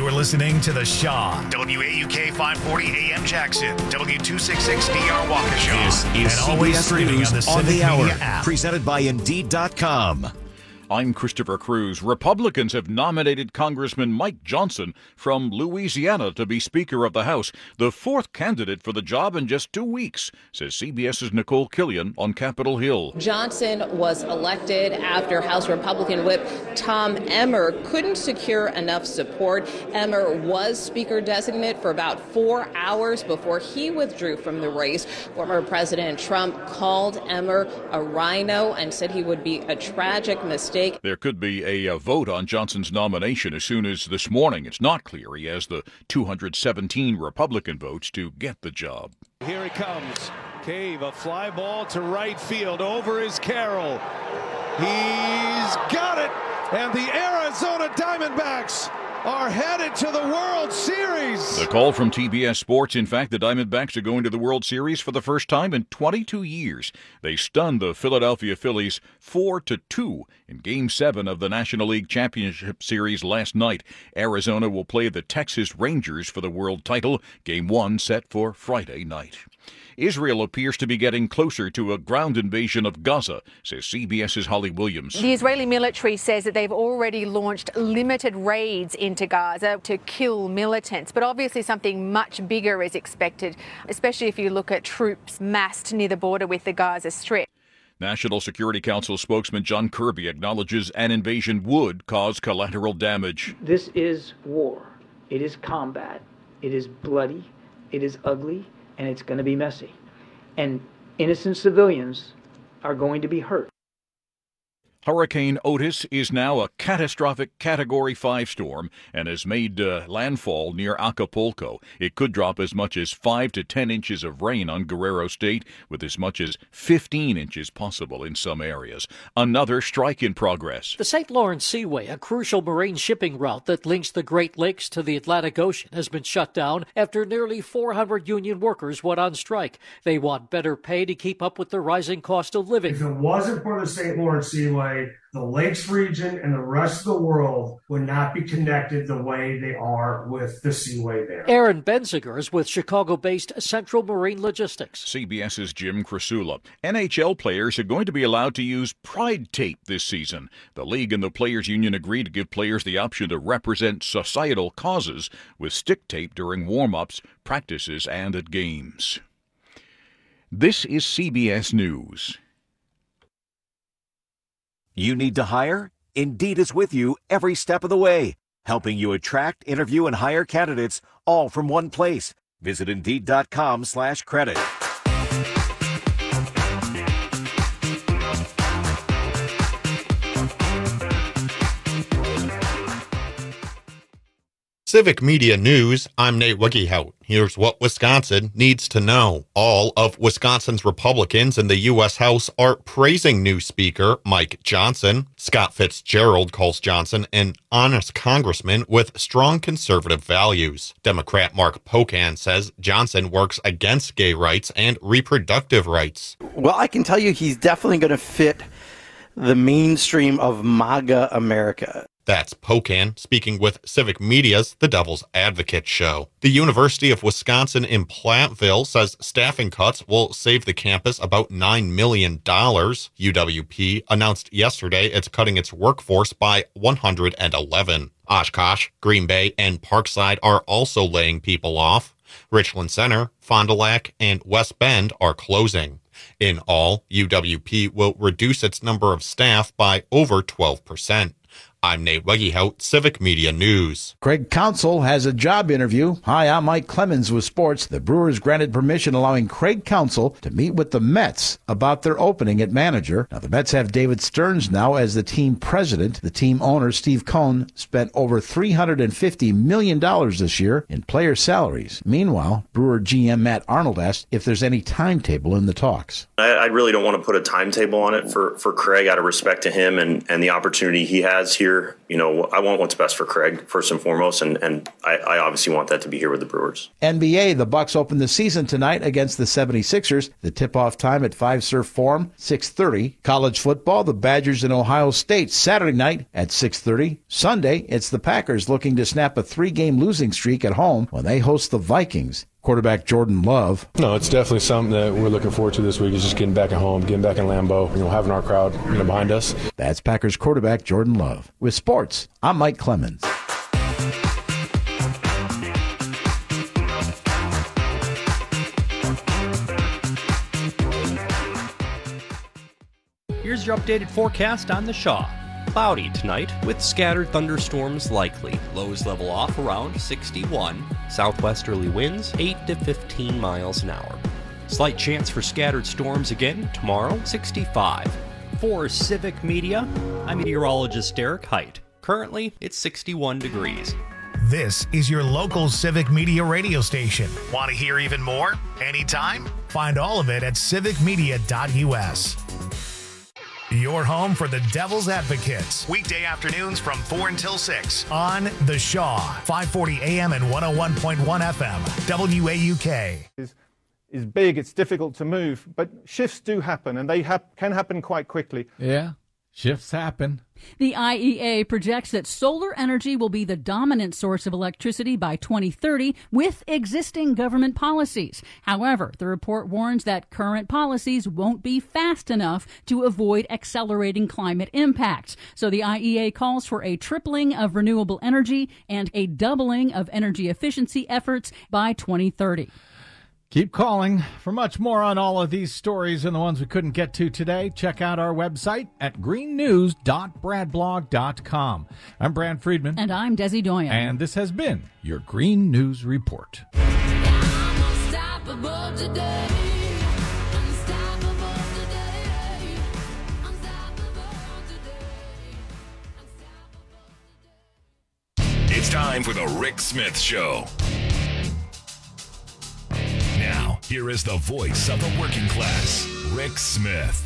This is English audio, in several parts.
You're listening to The Shaw. WAUK 540 AM Jackson. W266DR Waukesha. This is and CBS always streaming News on the on Civic the Hour. Media app. Presented by Indeed.com. I'm Christopher Cruz. Republicans have nominated Congressman Mike Johnson from Louisiana to be Speaker of the House, the fourth candidate for the job in just 2 weeks, says CBS's Nicole Killian on Capitol Hill. Johnson was elected after House Republican Whip Tom Emmer couldn't secure enough support. Emmer was Speaker designate for about 4 hours before he withdrew from the race. Former President Trump called Emmer a rhino and said he would be a tragic mistake. There could be a vote on Johnson's nomination as soon as this morning. It's not clear he has the 217 Republican votes to get the job. Here it comes. Cave, a fly ball to right field. Over is Carroll. He's got it. And the Arizona Diamondbacks are headed to the World Series. The call from TBS Sports. In fact, the Diamondbacks are going to the World Series for the first time in 22 years. They stunned the Philadelphia Phillies 4-2 in Game 7 of the National League Championship Series last night. Arizona will play the Texas Rangers for the world title. Game 1 set for Friday night. Israel appears to be getting closer to a ground invasion of Gaza, says CBS's Holly Williams. The Israeli military says that they've already launched limited raids into Gaza to kill militants. But obviously something much bigger is expected, especially if you look at troops massed near the border with the Gaza Strip. National Security Council spokesman John Kirby acknowledges an invasion would cause collateral damage. This is war. It is combat. It is bloody. It is ugly. And it's going to be messy. And innocent civilians are going to be hurt. Hurricane Otis is now a catastrophic Category 5 storm and has made landfall near Acapulco. It could drop as much as 5 to 10 inches of rain on Guerrero State, with as much as 15 inches possible in some areas. Another strike in progress. The St. Lawrence Seaway, a crucial marine shipping route that links the Great Lakes to the Atlantic Ocean, has been shut down after nearly 400 union workers went on strike. They want better pay to keep up with the rising cost of living. If it wasn't for the St. Lawrence Seaway, the Lakes region and the rest of the world would not be connected the way they are with the Seaway there. Aaron Benziger is with Chicago-based Central Marine Logistics. CBS's Jim Krasula. NHL players are going to be allowed to use Pride tape this season. The league and the players' union agreed to give players the option to represent societal causes with stick tape during warm-ups, practices, and at games. This is CBS News. You need to hire? Indeed is with you every step of the way, helping you attract, interview, and hire candidates all from one place. Visit Indeed.com/credit. Civic Media News, I'm Nate Wiggyhout. Here's what Wisconsin needs to know. All of Wisconsin's Republicans in the U.S. House are praising new Speaker Mike Johnson. Scott Fitzgerald calls Johnson an honest congressman with strong conservative values. Democrat Mark Pocan says Johnson works against gay rights and reproductive rights. Well, I can tell you he's definitely going to fit the mainstream of MAGA America. That's Pocan speaking with Civic Media's The Devil's Advocate show. The University of Wisconsin in Platteville says staffing cuts will save the campus about $9 million. UWP announced yesterday it's cutting its workforce by 111. Oshkosh, Green Bay, and Parkside are also laying people off. Richland Center, Fond du Lac, and West Bend are closing. In all, UWP will reduce its number of staff by over 12%. I'm Nate Wiggyhout, Civic Media News. Craig Counsell has a job interview. Hi, I'm Mike Clemens with sports. The Brewers granted permission allowing Craig Counsell to meet with the Mets about their opening at manager. Now, the Mets have David Stearns now as the team president. The team owner, Steve Cohen, spent over $350 million this year in player salaries. Meanwhile, Brewer GM Matt Arnold asked if there's any timetable in the talks. I really don't want to put a timetable on it for Craig out of respect to him and the opportunity he has here year, I want what's best for Craig first and foremost, and I obviously want that to be here with the Brewers. NBA, the Bucks open the season tonight against the 76ers. The tip-off time at 5 Surf Forum, 6:30. College football, the Badgers in Ohio State, Saturday night at 6:30. Sunday, it's the Packers looking to snap a 3-game losing streak at home when they host the Vikings. Quarterback Jordan Love. No, it's definitely something that we're looking forward to this week, is just getting back at home, getting back in Lambeau, having our crowd behind us. That's Packers quarterback Jordan Love. With sports, I'm Mike Clemens. Here's your updated forecast on the Shaw. Cloudy tonight with scattered thunderstorms likely. Lows level off around 61. Southwesterly winds 8 to 15 miles an hour. Slight chance for scattered storms again tomorrow, 65. For Civic Media, I'm meteorologist Derek Height. Currently, it's 61 degrees. This is your local Civic Media radio station. Want to hear even more? Anytime? Find all of it at civicmedia.us. Your home for the Devil's Advocates. Weekday afternoons from 4 until 6 on The Shaw, 540 AM and 101.1 FM, WAUK. Is big, it's difficult to move, but shifts do happen, and they can happen quite quickly. Yeah, shifts happen. The IEA projects that solar energy will be the dominant source of electricity by 2030 with existing government policies. However, the report warns that current policies won't be fast enough to avoid accelerating climate impacts. So the IEA calls for a tripling of renewable energy and a doubling of energy efficiency efforts by 2030. Keep calling. For much more on all of these stories and the ones we couldn't get to today, check out our website at greennews.bradblog.com. I'm Brad Friedman. And I'm Desi Doyen. And this has been your Green News Report. It's time for the Rick Smith Show. Now, here is the voice of the working class, Rick Smith.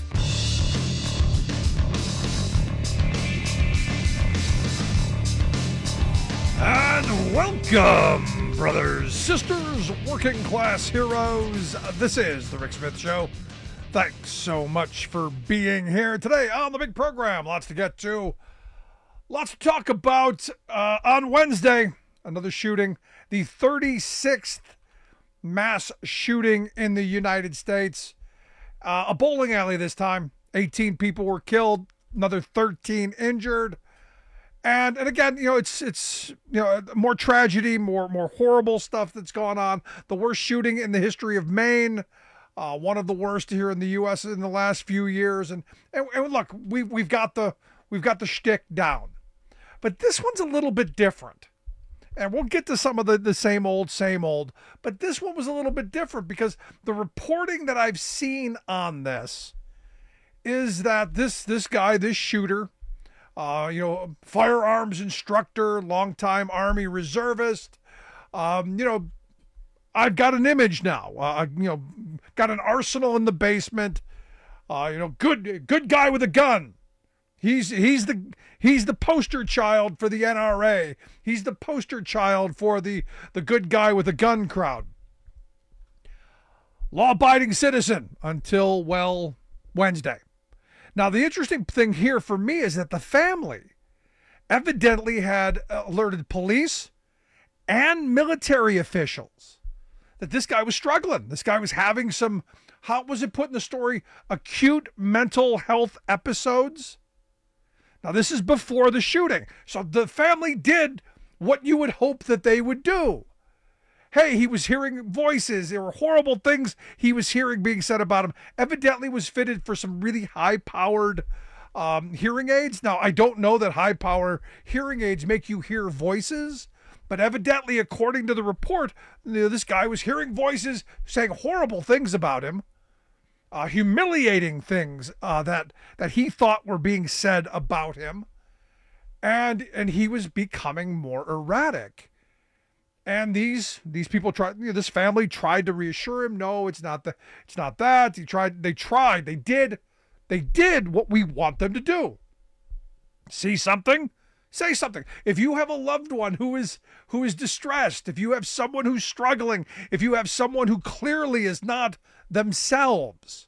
And welcome, brothers, sisters, working class heroes. This is the Rick Smith Show. Thanks so much for being here today on the big program. Lots to get to. Lots to talk about. On Wednesday, another shooting. The 36th mass shooting in the United States. A bowling alley this time. 18 people were killed. Another 13 injured. And again, it's more tragedy, more horrible stuff that's gone on. The worst shooting in the history of Maine. One of the worst here in the U.S. in the last few years. And look, we've got the shtick down. But this one's a little bit different. And we'll get to some of the same old. But this one was a little bit different because the reporting that I've seen on this is that this guy, this shooter, firearms instructor, longtime Army reservist, I've got an image now, got an arsenal in the basement, good guy with a gun. He's the poster child for the NRA. He's the poster child for the good guy with a gun crowd. Law-abiding citizen until, Wednesday. Now, the interesting thing here for me is that the family evidently had alerted police and military officials that this guy was struggling. This guy was having some, how was it put in the story, acute mental health episodes. Now, this is before the shooting. So the family did what you would hope that they would do. Hey, he was hearing voices. There were horrible things he was hearing being said about him. Evidently was fitted for some really high-powered hearing aids. Now, I don't know that high-power hearing aids make you hear voices, but evidently, according to the report, this guy was hearing voices saying horrible things about him. Humiliating things that he thought were being said about him, and he was becoming more erratic. And these people tried. This family tried to reassure him. No, it's not that. They did what we want them to do. See something? Say something. If you have a loved one who is distressed, if you have someone who's struggling, if you have someone who clearly is not themselves,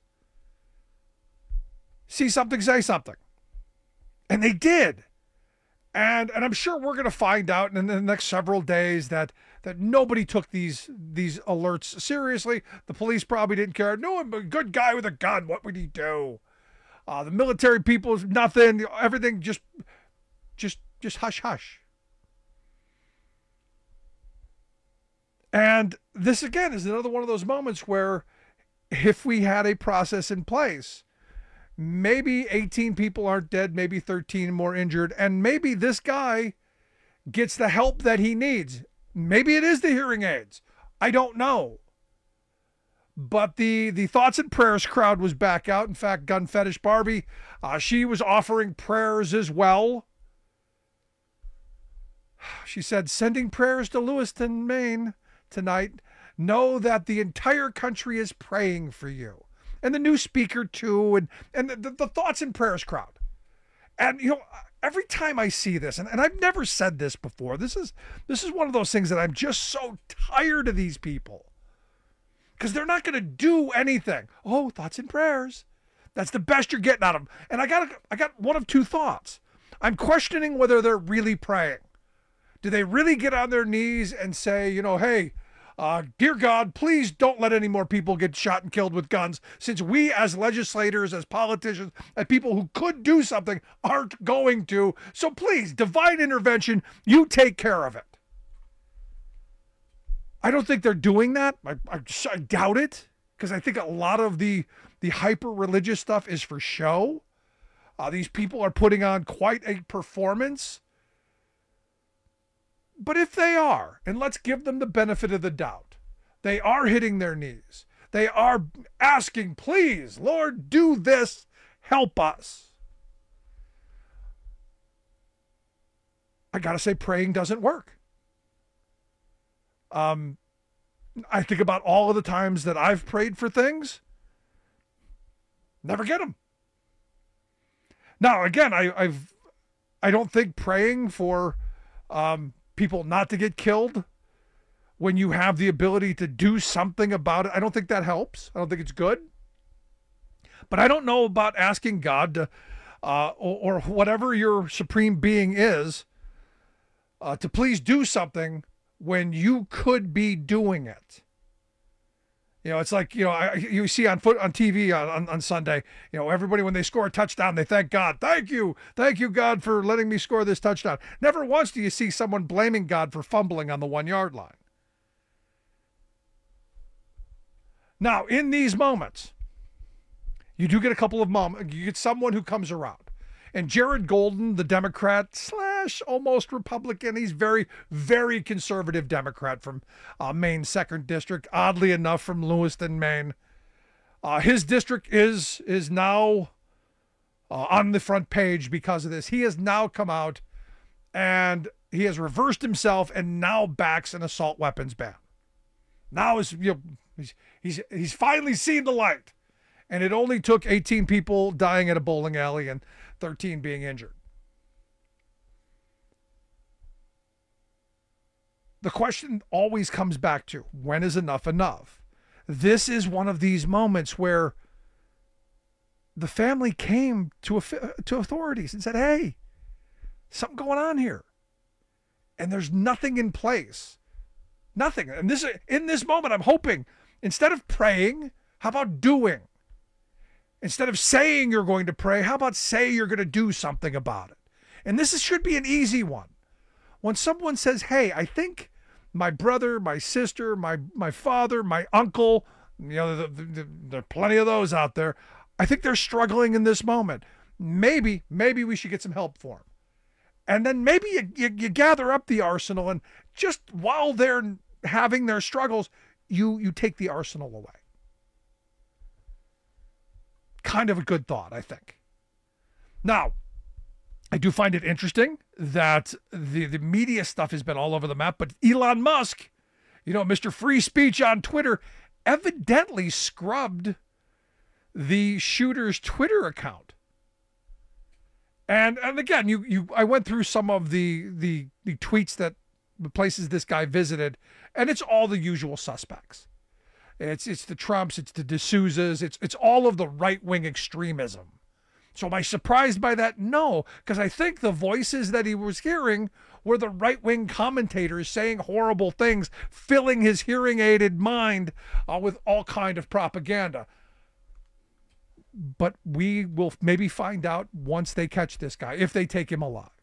see something, say something. And they did. And I'm sure we're going to find out in the next several days that nobody took these alerts seriously. The police probably didn't care. No, I'm a good guy with a gun. What would he do? The military people, nothing. Everything just hush hush. And this again is another one of those moments where if we had a process in place, maybe 18 people aren't dead, maybe 13 more injured, and maybe this guy gets the help that he needs. Maybe it is the hearing aids. I don't know. But the thoughts and prayers crowd was back out. In fact, Gun Fetish Barbie, she was offering prayers as well. She said, sending prayers to Lewiston, Maine tonight. Know that the entire country is praying for you. And the new speaker too, and the thoughts and prayers crowd. And every time I see this, and I've never said this before, this is one of those things that I'm just so tired of these people. Because they're not going to do anything. Oh, thoughts and prayers. That's the best you're getting out of them. And I got one of two thoughts. I'm questioning whether they're really praying. Do they really get on their knees and say, hey, dear God, please don't let any more people get shot and killed with guns, since we as legislators, as politicians, as people who could do something aren't going to. So please, divine intervention, you take care of it. I don't think they're doing that. I doubt it, because I think a lot of the hyper-religious stuff is for show. These people are putting on quite a performance. But if they are, and let's give them the benefit of the doubt, they are hitting their knees. They are asking, please, Lord, do this, help us. I got to say, praying doesn't work. I think about all of the times that I've prayed for things, never get them. Now, again, I don't think praying for people not to get killed when you have the ability to do something about it, I don't think that helps. I don't think it's good. But I don't know about asking God to, or whatever your supreme being is, to please do something when you could be doing it. It's like, you see on TV on Sunday, everybody, when they score a touchdown, they thank God. Thank you, God, for letting me score this touchdown. Never once do you see someone blaming God for fumbling on the 1 yard line. Now, in these moments, you do get a couple of moments. You get someone who comes around. And Jared Golden, the Democrat / almost Republican, he's very, very conservative Democrat from Maine's 2nd District, oddly enough from Lewiston, Maine. His district is now on the front page because of this. He has now come out and he has reversed himself and now backs an assault weapons ban. Now he's finally seen the light. And it only took 18 people dying at a bowling alley and 13 being injured. The question always comes back to, when is enough enough? This is one of these moments where the family came to authorities and said, hey, something going on here. And there's nothing in place. Nothing. And in this moment, I'm hoping, instead of praying, how about doing? Instead of saying you're going to pray, how about say you're going to do something about it? And this should be an easy one. When someone says, hey, I think my brother, my sister, my father, my uncle, there are plenty of those out there. I think they're struggling in this moment. Maybe we should get some help for them. And then maybe you gather up the arsenal, and just while they're having their struggles, you take the arsenal away. Kind of a good thought, I think. Now, I do find it interesting that the media stuff has been all over the map, but Elon Musk, Mr. Free Speech on Twitter, evidently scrubbed the shooter's Twitter account. And again, I went through some of the tweets that the places this guy visited, and it's all the usual suspects. It's the Trumps, it's the D'Souza's, it's all of the right-wing extremism. So am I surprised by that? No, because I think the voices that he was hearing were the right-wing commentators saying horrible things, filling his hearing-aided mind with all kind of propaganda. But we will maybe find out once they catch this guy, if they take him alive.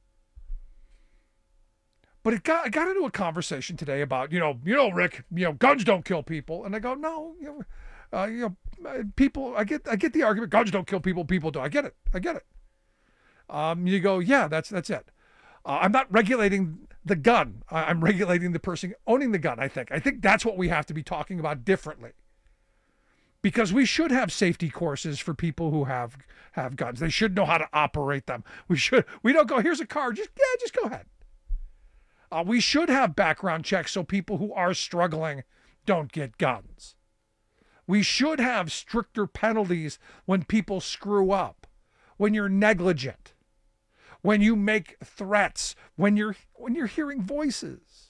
But I got into a conversation today about, Rick, guns don't kill people. And I go, no, people, I get the argument, guns don't kill people, people do. I get it. You go, yeah, that's it. I'm not regulating the gun. I'm regulating the person owning the gun, I think. I think that's what we have to be talking about differently. Because we should have safety courses for people who have guns. They should know how to operate them. We don't go, here's a car, just go ahead. We should have background checks so people who are struggling don't get guns. We should have stricter penalties when people screw up, when you're negligent, when you make threats, when you're hearing voices.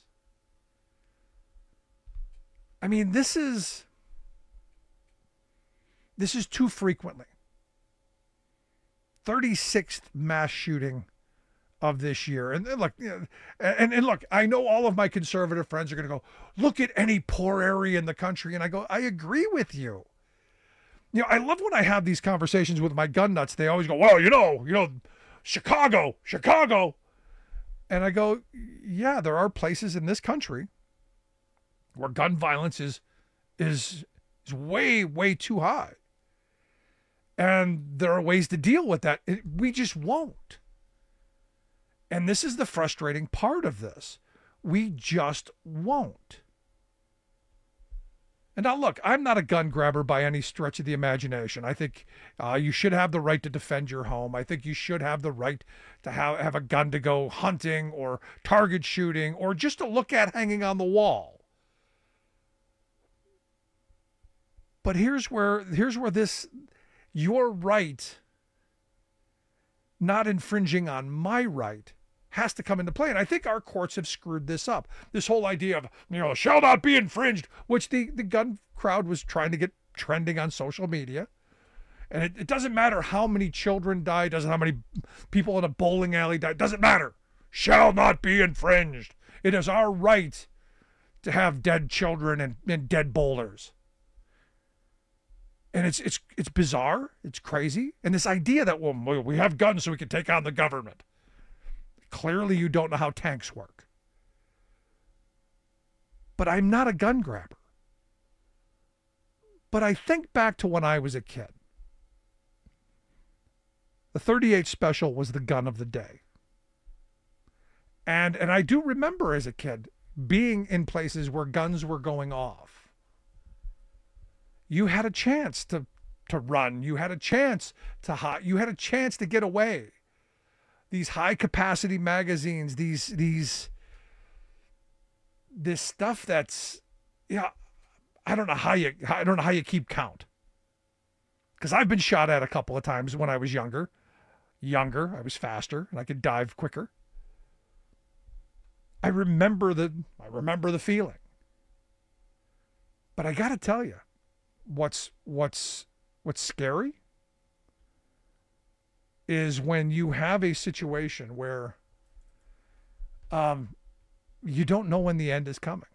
I mean, this is too frequently. 36th mass shooting of this year. And look, and look, I know all of my conservative friends are going to go, look at any poor area in the country. And I go, I agree with you. I love when I have these conversations with my gun nuts. They always go, well, Chicago. And I go, yeah, there are places in this country where gun violence is way, way too high. And there are ways to deal with that. We just won't. And this is the frustrating part of this. We just won't. And now look, I'm not a gun grabber by any stretch of the imagination. I think you should have the right to defend your home. I think you should have the right to have a gun to go hunting or target shooting or just to look at hanging on the wall. But here's where this, your right not infringing on my right has to come into play. And I think our courts have screwed this up. This whole idea of, shall not be infringed, which the gun crowd was trying to get trending on social media. And it doesn't matter how many children die, doesn't how many people in a bowling alley die, doesn't matter. Shall not be infringed. It is our right to have dead children and dead bowlers. And it's bizarre. It's crazy. And this idea that, well, we have guns so we can take on the government. Clearly you don't know how tanks work. But I'm not a gun grabber. But I think back to when I was a kid. The .38 Special was the gun of the day. And I do remember as a kid being in places where guns were going off. You had a chance to run. You had a chance to hide. You had a chance to get away. These high capacity magazines, this stuff that's, I don't know how you keep count. Because I've been shot at a couple of times when I was younger. I was faster and I could dive quicker. I remember the feeling. But I got to tell you, what's scary is when you have a situation where you don't know when the end is coming.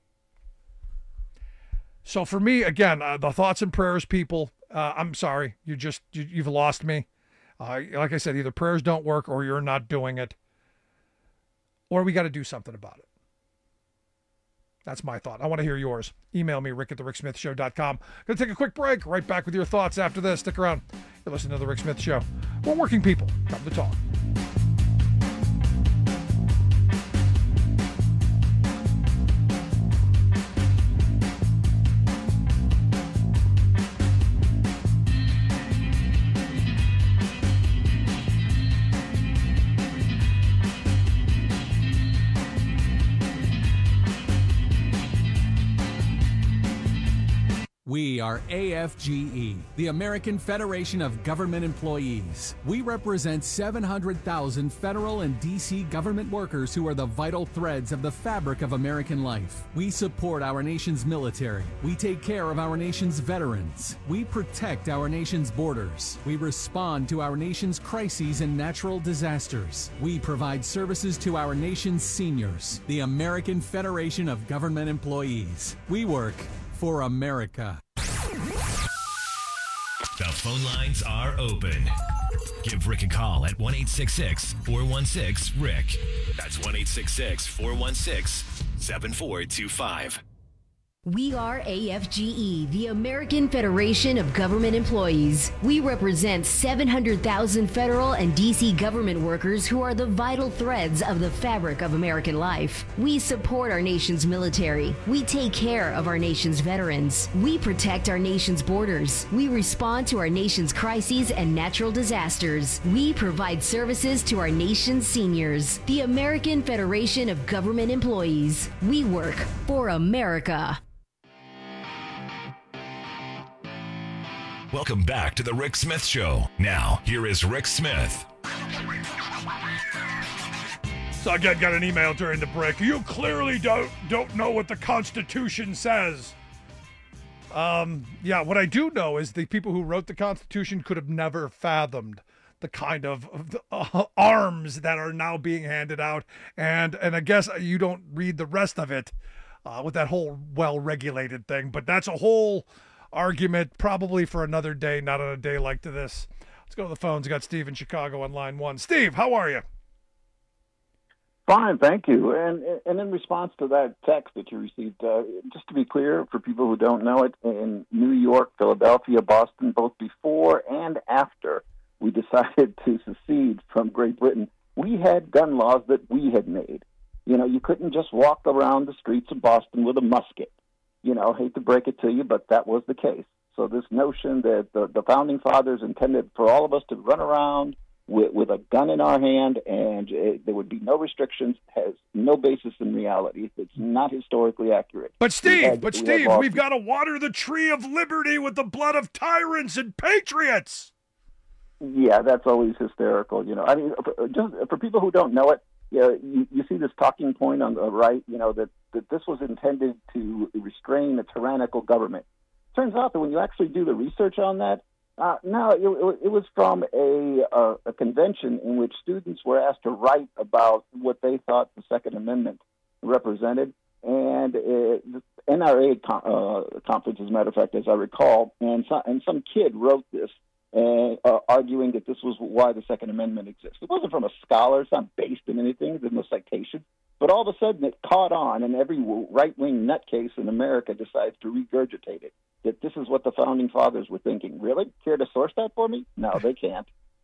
So for me, again, the thoughts and prayers, people, I'm sorry, you've lost me. Like I said, either prayers don't work or you're not doing it, or we got to do something about it. That's my thought. I want to hear yours. Email me, rick@thericksmithshow.com. Going to take a quick break. Right back with your thoughts after this. Stick around. You're listening to The Rick Smith Show. We're working people. Come to talk. We are AFGE, the American Federation of Government Employees. We represent 700,000 federal and D.C. government workers who are the vital threads of the fabric of American life. We support our nation's military. We take care of our nation's veterans. We protect our nation's borders. We respond to our nation's crises and natural disasters. We provide services to our nation's seniors. The American Federation of Government Employees. We work for America. The phone lines are open. Give Rick a call at 1-866-416-RICK. That's 1-866-416-7425. We are AFGE, the American Federation of Government Employees. We represent 700,000 federal and D.C. government workers who are the vital threads of the fabric of American life. We support our nation's military. We take care of our nation's veterans. We protect our nation's borders. We respond to our nation's crises and natural disasters. We provide services to our nation's seniors. The American Federation of Government Employees. We work for America. Welcome back to the Rick Smith Show. Now, here is Rick Smith. So I got an email during the break. You clearly don't know what the Constitution says. Yeah, what I do know is the people who wrote the Constitution could have never fathomed the kind of arms that are now being handed out. And I guess you don't read the rest of it with that whole well-regulated thing. But that's a whole argument probably for another day, not on a day like this. Let's go to the phones. We got Steve in Chicago on line 1. Steve, how are you? Fine, thank you. And in response to that text that you received, just to be clear, for people who don't know it, in New York, Philadelphia, Boston, both before and after we decided to secede from Great Britain, we had gun laws that we had made. You know, you couldn't just walk around the streets of Boston with a musket. You know, hate to break it to you, but that was the case. So this notion that the Founding Fathers intended for all of us to run around with a gun in our hand and there would be no restrictions has no basis in reality. It's not historically accurate. But Steve, we've got to water the tree of liberty with the blood of tyrants and patriots. Yeah, that's always hysterical. You know, I mean, just for people who don't know it, you see this talking point on the right, you know, that this was intended to restrain a tyrannical government. Turns out that when you actually do the research on that, no, it was from a convention in which students were asked to write about what they thought the Second Amendment represented. And the NRA conference, as a matter of fact, as I recall, and some kid wrote this, arguing that this was why the Second Amendment exists. It wasn't from a scholar. It's not based in anything. There's no citation. But all of a sudden it caught on, and every right-wing nutcase in America decides to regurgitate it, that this is what the Founding Fathers were thinking. Really? Care to source that for me? No, they can't.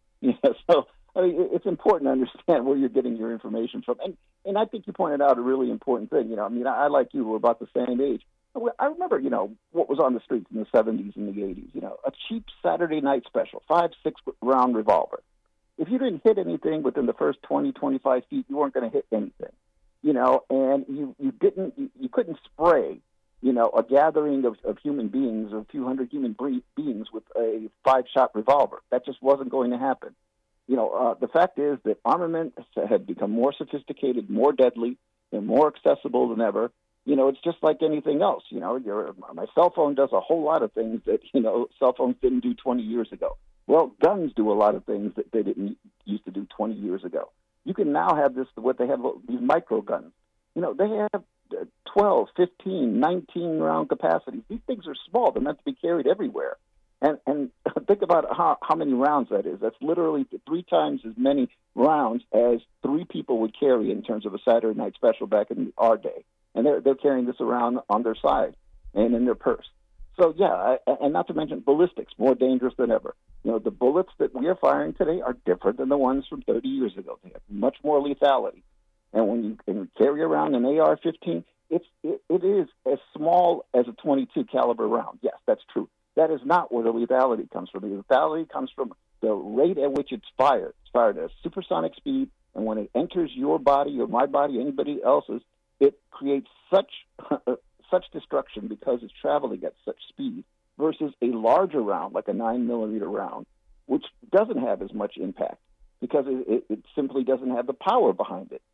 So I mean, it's important to understand where you're getting your information from. And I think you pointed out a really important thing. You know, I mean, I like you, we're about the same age. I remember, you know, what was on the streets in the 70s and the 80s, you know, a cheap Saturday night special, 5-6 round revolver. If you didn't hit anything within the first 20, 25 feet, you weren't going to hit anything, you know, and you couldn't spray, you know, a gathering of human beings, a few hundred human beings with a 5-shot revolver. That just wasn't going to happen. You know, the fact is that armament had become more sophisticated, more deadly, and more accessible than ever. You know, it's just like anything else. You know, my cell phone does a whole lot of things that, you know, cell phones didn't do 20 years ago. Well, guns do a lot of things that they didn't used to do 20 years ago. You can now have what they have, these micro guns. You know, they have 12, 15, 19 round capacities. These things are small. They're meant to be carried everywhere. And think about how many rounds that is. That's literally 3 times as many rounds as 3 people would carry in terms of a Saturday night special back in our day. And they're carrying this around on their side and in their purse. So, yeah, and not to mention ballistics, more dangerous than ever. You know, the bullets that we are firing today are different than the ones from 30 years ago. They have much more lethality. And when you carry around an AR-15, it is as small as a .22 caliber round. Yes, that's true. That is not where the lethality comes from. The lethality comes from the rate at which it's fired. It's fired at supersonic speed, and when it enters your body or my body, anybody else's, it creates such destruction because it's traveling at such speed versus a larger round, like a 9mm round, which doesn't have as much impact because it simply doesn't have the power behind it.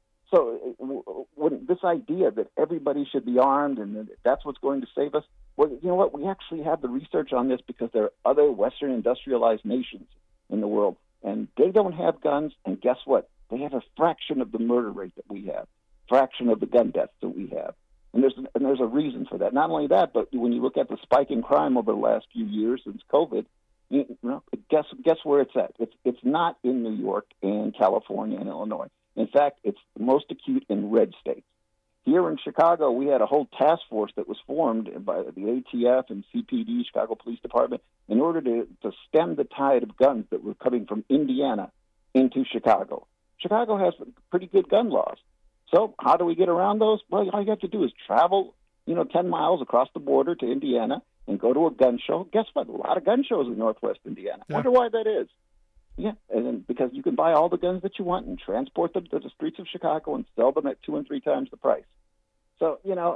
So when this idea that everybody should be armed and that that's what's going to save us, well, you know what? We actually have the research on this because there are other Western industrialized nations in the world, and they don't have guns, and guess what? They have a fraction of the murder rate that we have, fraction of the gun deaths that we have. And there's a reason for that. Not only that, but when you look at the spike in crime over the last few years since COVID, you know, guess where it's at? It's not in New York and California and Illinois. In fact, it's the most acute in red states. Here in Chicago, we had a whole task force that was formed by the ATF and CPD, Chicago Police Department, in order to stem the tide of guns that were coming from Indiana into Chicago. Chicago has pretty good gun laws. So how do we get around those? Well, all you have to do is travel, 10 miles across the border to Indiana and go to a gun show. Guess what? A lot of gun shows in Northwest Indiana. Yeah. Wonder why that is. Yeah, and because you can buy all the guns that you want and transport them to the streets of Chicago and sell them at 2 and 3 times the price. So,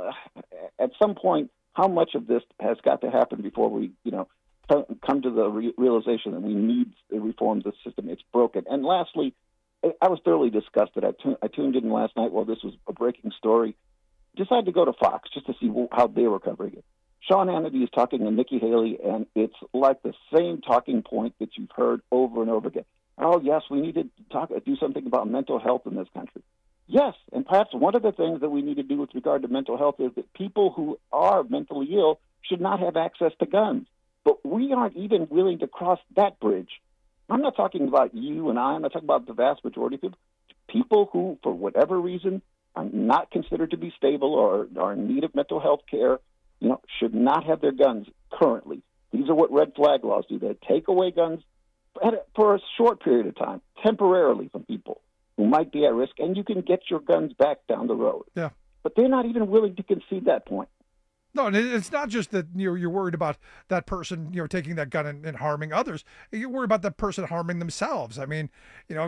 at some point, how much of this has got to happen before we, come to the realization that we need to reform the system? It's broken. And lastly, I was thoroughly disgusted. I tuned in last night while this was a breaking story. Decided to go to Fox just to see how they were covering it. Sean Hannity is talking to Nikki Haley, and it's like the same talking point that you've heard over and over again. Oh, yes, we need to do something about mental health in this country. Yes, and perhaps one of the things that we need to do with regard to mental health is that people who are mentally ill should not have access to guns. But we aren't even willing to cross that bridge. I'm not talking about you and I'm not talking about the vast majority of people. People who, for whatever reason, are not considered to be stable or are in need of mental health care, should not have their guns currently. These are what red flag laws do. They take away guns for a short period of time, temporarily from people who might be at risk, and you can get your guns back down the road. Yeah. But they're not even willing to concede that point. No, and it's not just that you're worried about that person, taking that gun and harming others. You're worried about that person harming themselves. I mean,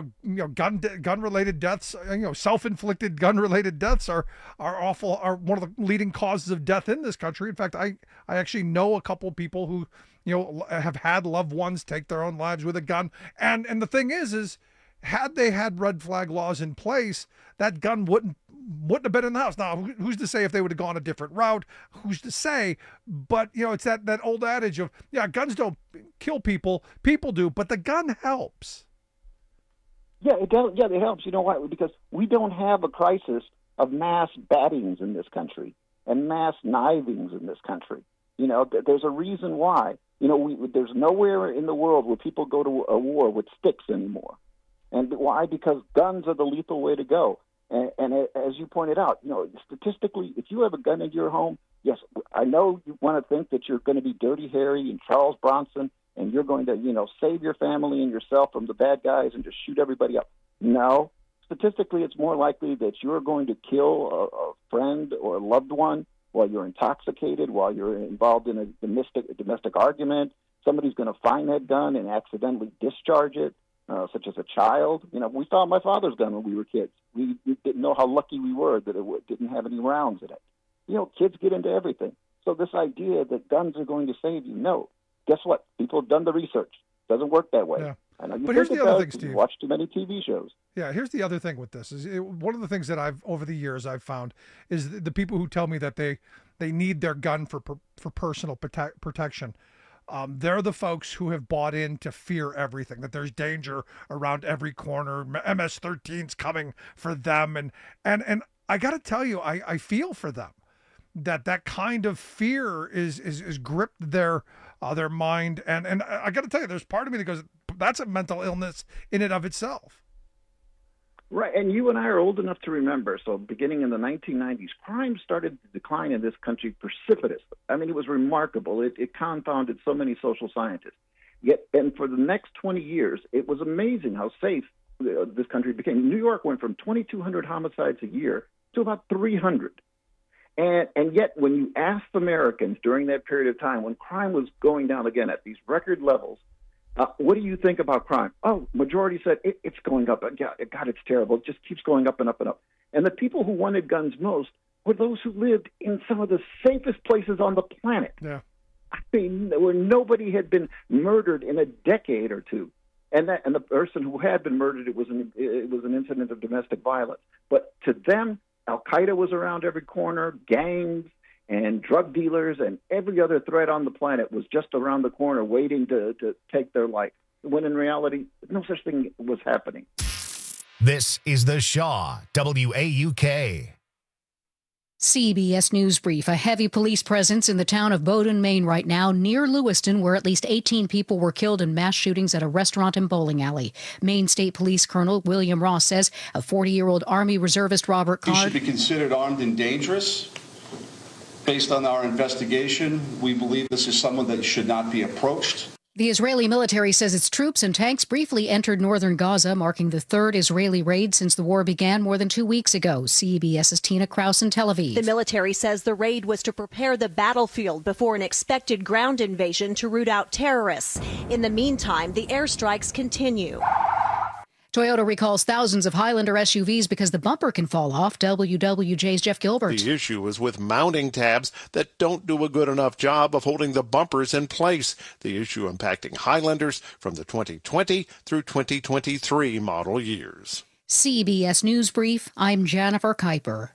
gun-related deaths, self-inflicted gun-related deaths are awful. Are one of the leading causes of death in this country. In fact, I actually know a couple of people who have had loved ones take their own lives with a gun. And the thing is had they had red flag laws in place, that gun wouldn't have been in the house. Now, who's to say if they would have gone a different route? Who's to say? But, it's that old adage of, guns don't kill people. People do, but the gun helps. Yeah, it does. Yeah, it helps. You know why? Because we don't have a crisis of mass battings in this country and mass knivings in this country. There's a reason why. There's nowhere in the world where people go to a war with sticks anymore. And why? Because guns are the lethal way to go. And as you pointed out, statistically, if you have a gun in your home, yes, I know you want to think that you're going to be Dirty Harry and Charles Bronson, and you're going to, save your family and yourself from the bad guys and just shoot everybody up. No, statistically, it's more likely that you're going to kill a friend or a loved one while you're intoxicated, while you're involved in a domestic argument. Somebody's going to find that gun and accidentally discharge it. Such as a child. We found my father's gun when we were kids. We didn't know how lucky we were that it didn't have any rounds in it. Kids get into everything. So this idea that guns are going to save you, no. Guess what? People have done the research. It doesn't work that way. Yeah. But here's the other thing, Steve. You watch too many TV shows. Yeah, here's the other thing with this. One of the things that over the years I've found is the people who tell me that they need their gun for personal protection. They're the folks who have bought in to fear everything, that there's danger around every corner. MS-13's coming for them. And I got to tell you, I feel for them that kind of fear is gripped their mind. And I got to tell you, there's part of me that goes, that's a mental illness in and of itself. Right, and you and I are old enough to remember, so beginning in the 1990s, crime started to decline in this country precipitously. I mean, it was remarkable. It confounded so many social scientists. And for the next 20 years, it was amazing how safe this country became. New York went from 2,200 homicides a year to about 300. And yet, when you asked Americans during that period of time, when crime was going down again at these record levels, what do you think about crime? Oh, majority said it's going up. God, it's terrible. It just keeps going up and up and up. And the people who wanted guns most were those who lived in some of the safest places on the planet. Yeah. I mean, where nobody had been murdered in a decade or two. And the person who had been murdered, it was an incident of domestic violence. But to them, Al-Qaeda was around every corner, gangs and drug dealers and every other threat on the planet was just around the corner waiting to take their life, when in reality, no such thing was happening. This is The Shaw, WAUK. CBS News Brief. A heavy police presence in the town of Bowdoin, Maine right now, near Lewiston, where at least 18 people were killed in mass shootings at a restaurant and bowling alley. Maine State Police Colonel William Ross says a 40-year-old Army reservist Robert Card... He should be considered armed and dangerous. Based on our investigation, we believe this is someone that should not be approached. The Israeli military says its troops and tanks briefly entered northern Gaza, marking the third Israeli raid since the war began more than 2 weeks ago. CBS's Tina Kraus in Tel Aviv. The military says the raid was to prepare the battlefield before an expected ground invasion to root out terrorists. In the meantime, the airstrikes continue. Toyota recalls thousands of Highlander SUVs because the bumper can fall off. WWJ's Jeff Gilbert. The issue is with mounting tabs that don't do a good enough job of holding the bumpers in place. The issue impacting Highlanders from the 2020 through 2023 model years. CBS News Brief, I'm Jennifer Kuiper.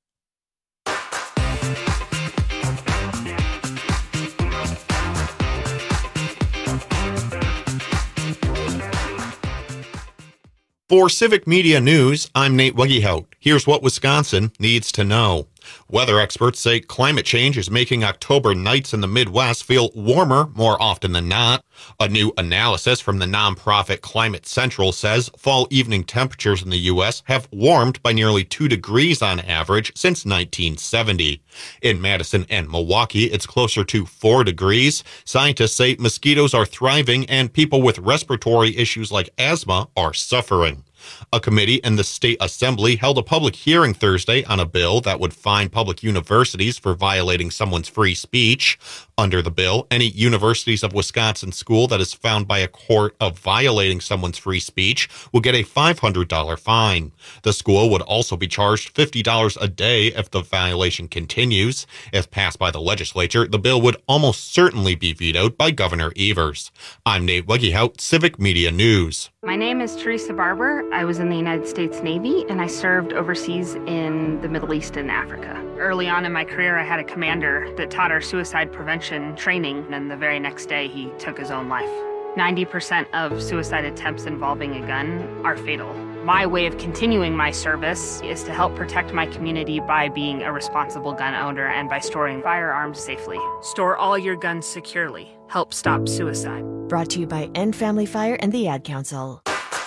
For Civic Media News, I'm Nate Wegehout. Here's what Wisconsin needs to know. Weather experts say climate change is making October nights in the Midwest feel warmer more often than not. A new analysis from the nonprofit Climate Central says fall evening temperatures in the U.S. have warmed by nearly 2 degrees on average since 1970. In Madison and Milwaukee, it's closer to 4 degrees. Scientists say mosquitoes are thriving and people with respiratory issues like asthma are suffering. A committee in the state assembly held a public hearing Thursday on a bill that would fine public universities for violating someone's free speech. Under the bill, any Universities of Wisconsin school that is found by a court of violating someone's free speech will get a $500 fine. The school would also be charged $50 a day if the violation continues. If passed by the legislature, the bill would almost certainly be vetoed by Governor Evers. I'm Nate Wegehout, Civic Media News. My name is Teresa Barber. I was in the United States Navy, and I served overseas in the Middle East and Africa. Early on in my career, I had a commander that taught our suicide prevention training, and the very next day, he took his own life. 90% of suicide attempts involving a gun are fatal. My way of continuing my service is to help protect my community by being a responsible gun owner and by storing firearms safely. Store all your guns securely. Help stop suicide. Brought to you by End Family Fire and the Ad Council.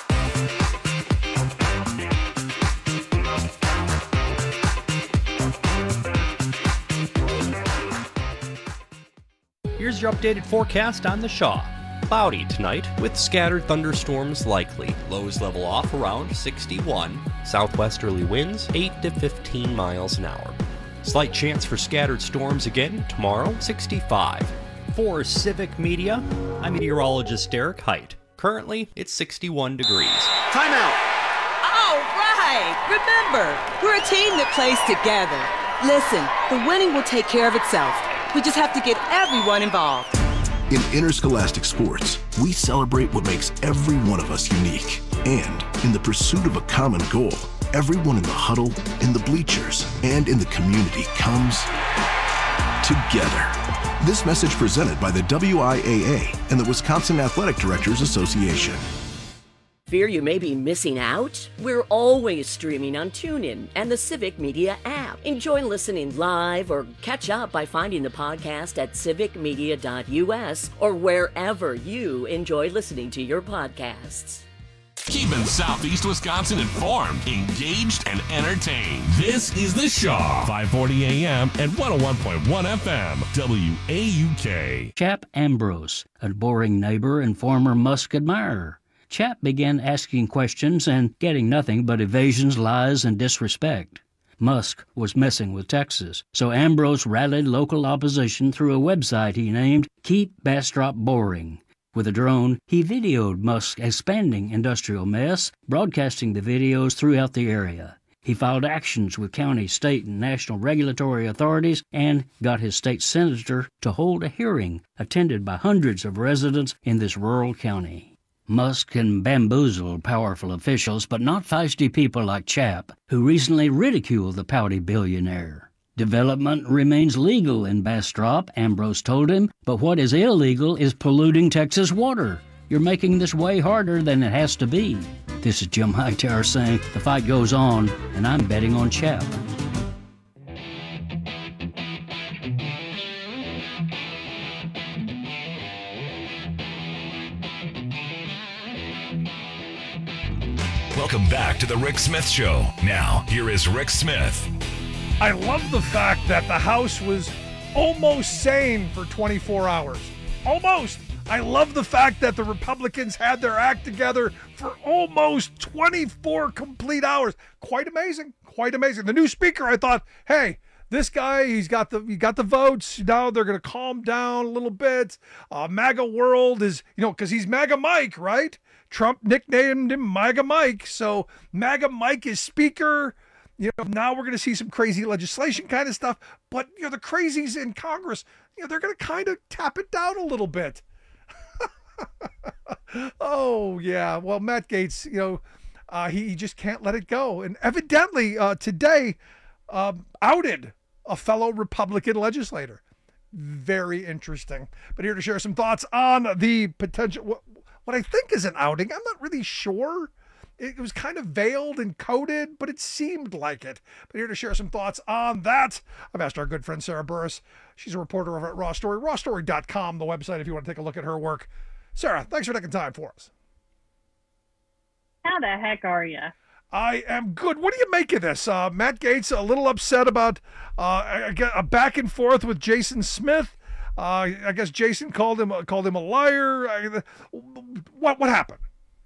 Here's your updated forecast on the Shaw. Cloudy tonight with scattered thunderstorms likely. Lows level off around 61. Southwesterly winds 8 to 15 miles an hour. Slight chance for scattered storms again tomorrow, 65. For Civic Media, I'm meteorologist Derek Height. Currently, it's 61 degrees. Timeout! All right! Remember, we're a team that plays together. Listen, the winning will take care of itself. We just have to get everyone involved. In interscholastic sports, we celebrate what makes every one of us unique. And in the pursuit of a common goal, everyone in the huddle, in the bleachers, and in the community comes together. This message presented by the WIAA and the Wisconsin Athletic Directors Association. Fear you may be missing out? We're always streaming on TuneIn and the Civic Media app. Enjoy listening live or catch up by finding the podcast at civicmedia.us or wherever you enjoy listening to your podcasts. Keeping Southeast Wisconsin informed, engaged, and entertained. This is The Shaw, 540 AM and 101.1 FM, WAUK. Chap Ambrose, a boring neighbor and former Musk admirer. Chap began asking questions and getting nothing but evasions, lies, and disrespect. Musk was messing with Texas, so Ambrose rallied local opposition through a website he named Keep Bastrop Boring. With a drone, he videoed Musk's expanding industrial mess, broadcasting the videos throughout the area. He filed actions with county, state, and national regulatory authorities and got his state senator to hold a hearing attended by hundreds of residents in this rural county. Musk can bamboozle powerful officials, but not feisty people like Chap, who recently ridiculed the pouty billionaire. Development remains legal in Bastrop, Ambrose told him, but what is illegal is polluting Texas water. You're making this way harder than it has to be. This is Jim Hightower saying the fight goes on, and I'm betting on Chap. Welcome back to the Rick Smith Show. Now, here is Rick Smith. I love the fact that the House was almost sane for 24 hours. Almost. I love the fact that the Republicans had their act together for almost 24 complete hours. Quite amazing. Quite amazing. The new speaker, I thought, hey, this guy, he got the votes. Now they're going to calm down a little bit. MAGA world is, because he's MAGA Mike, right? Trump nicknamed him MAGA Mike. So MAGA Mike is speaker. Now we're going to see some crazy legislation kind of stuff. But, the crazies in Congress, they're going to kind of tap it down a little bit. Oh, yeah. Well, Matt Gaetz, he just can't let it go. And evidently today outed a fellow Republican legislator. Very interesting. But here to share some thoughts on the potential, what I think is an outing. I'm not really sure. It was kind of veiled and coded, but it seemed like it. But here to share some thoughts on that, I've asked our good friend Sarah Burris. She's a reporter over at Raw Story, rawstory.com, the website if you want to take a look at her work. Sarah, thanks for taking time for us. How the heck are you? I am good. What do you make of this? Matt Gaetz a little upset about a back and forth with Jason Smith. I guess Jason called him a liar. What happened?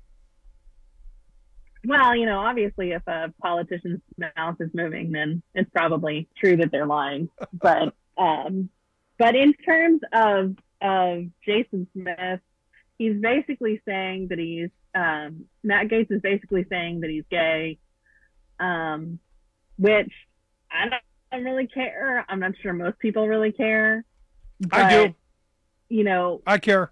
Well, obviously if a politician's mouth is moving, then it's probably true that they're lying. But in terms of Jason Smith, he's basically saying that he's Matt Gaetz is basically saying that he's gay, which I don't really care. I'm not sure most people really care. But, I do. I care.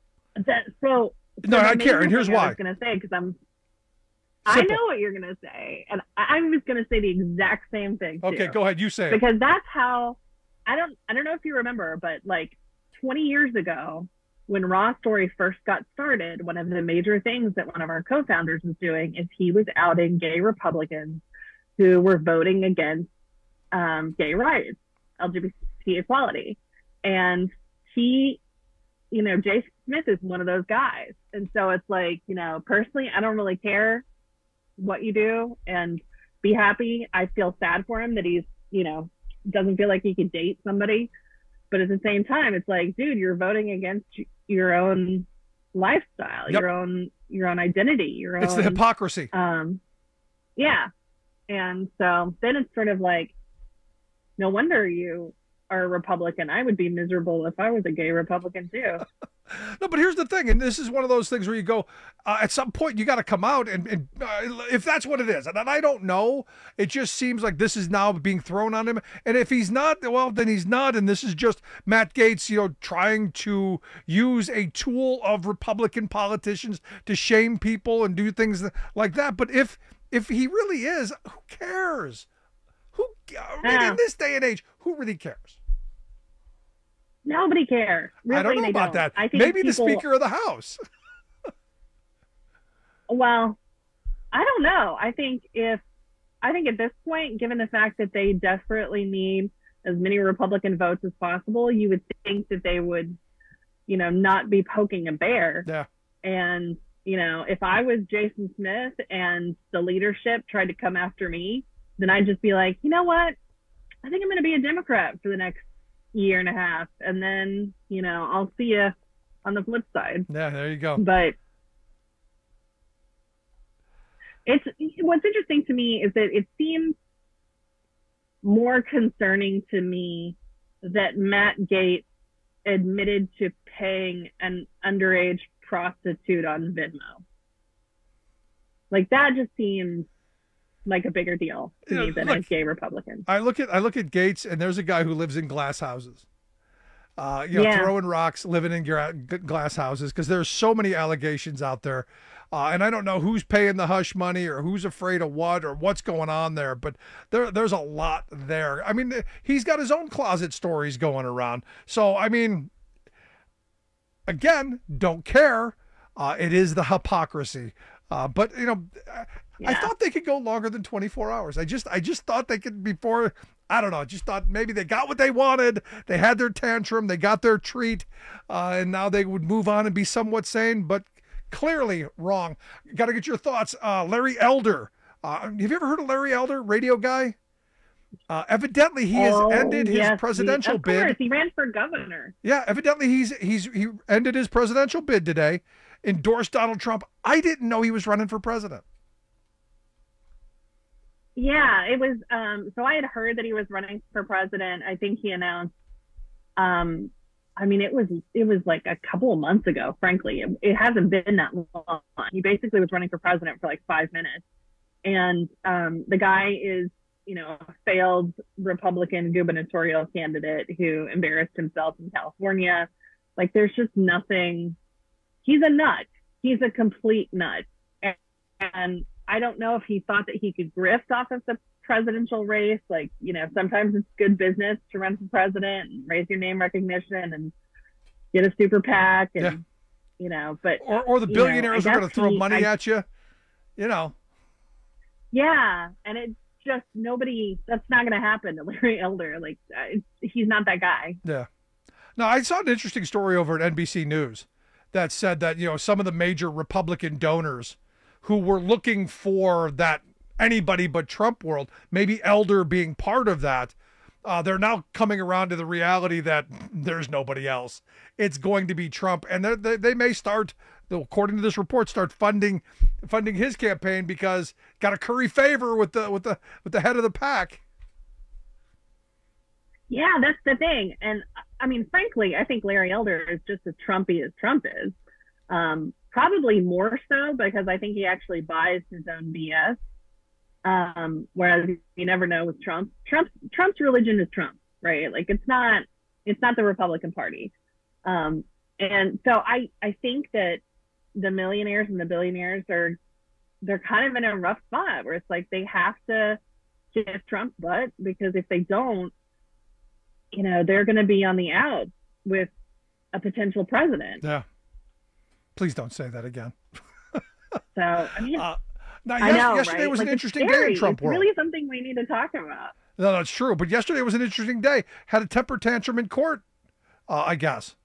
I care, and here's why. I was going to say, because I know what you're going to say, and I was going to say the exact same thing, too. Okay, go ahead. You say it. Because that's how, I don't know if you remember, but like 20 years ago, when Raw Story first got started, one of the major things that one of our co-founders was doing is he was outing gay Republicans who were voting against gay rights, LGBT equality. And he, Jason Smith is one of those guys. And so it's like, personally, I don't really care what you do, and be happy. I feel sad for him that he's, doesn't feel like he could date somebody. But at the same time, it's like, dude, you're voting against your own lifestyle, yep. your own identity, It's the hypocrisy. Yeah. And so then it's sort of like, no wonder you are a Republican. I would be miserable if I was a gay Republican too. No, but here's the thing, and this is one of those things where you go, at some point you got to come out, and if that's what it is, and I don't know, it just seems like this is now being thrown on him, and if he's not, well, then he's not, and this is just Matt Gaetz, trying to use a tool of Republican politicians to shame people and do things like that. But if he really is, who cares? In this day and age, who really cares? Nobody cares. Really, I don't know about that. I think maybe the Speaker of the House. Well, I don't know. I think at this point, given the fact that they desperately need as many Republican votes as possible, you would think that they would, not be poking a bear. Yeah. And, if I was Jason Smith and the leadership tried to come after me, then I'd just be like, you know what? I think I'm going to be a Democrat for the next year and a half, and then I'll see you on the flip side. Yeah, there you go. But what's interesting to me is that it seems more concerning to me that Matt Gaetz admitted to paying an underage prostitute on Venmo. Like, that just seems like a bigger deal to me than a gay Republican. I look at Gates, and there's a guy who lives in glass houses. Throwing rocks, living in glass houses, because there's so many allegations out there. And I don't know who's paying the hush money or who's afraid of what or what's going on there, but there's a lot there. I mean, he's got his own closet stories going around. So, I mean, again, don't care. It is the hypocrisy. But, I thought they could go longer than 24 hours. I just thought they could before. I don't know. Just thought maybe they got what they wanted. They had their tantrum. They got their treat. And now they would move on and be somewhat sane, but clearly wrong. Got to get your thoughts. Larry Elder. Have you ever heard of Larry Elder, radio guy? Evidently, he has ended his presidential bid. Of course, he ran for governor. Yeah, evidently he ended his presidential bid today, endorsed Donald Trump. I didn't know he was running for president. Yeah, it was. So I had heard that he was running for president. I think he announced. It was like a couple of months ago. Frankly, it hasn't been that long. He basically was running for president for like 5 minutes, and the guy is, a failed Republican gubernatorial candidate who embarrassed himself in California. Like, there's just nothing. He's a nut. He's a complete nut, and I don't know if he thought that he could grift off of the presidential race. Like, sometimes it's good business to run for president and raise your name recognition and get a super PAC and, but. Or the billionaires are going to throw money at you, Yeah. And it's just that's not going to happen to Larry Elder. Like, he's not that guy. Yeah. Now, I saw an interesting story over at NBC News that said that, some of the major Republican donors who were looking for that anybody but Trump world, maybe Elder being part of that, they're now coming around to the reality that there's nobody else. It's going to be Trump, and they may start, according to this report, start funding his campaign because got to curry favor with the head of the pack. Yeah, that's the thing, and I mean, frankly, I think Larry Elder is just as Trumpy as Trump is. Probably more so because I think he actually buys his own BS. Whereas you never know with Trump. Trump's religion is Trump, right? Like, it's not the Republican Party. And so I think that the millionaires and the billionaires they're kind of in a rough spot where it's like they have to kiss Trump's butt, because if they don't, they're going to be on the outs with a potential president. Yeah. Please don't say that again. So, I mean, yesterday was an interesting day in Trump world. It's really something we need to talk about. No, that's true. But yesterday was an interesting day. Had a temper tantrum in court, I guess.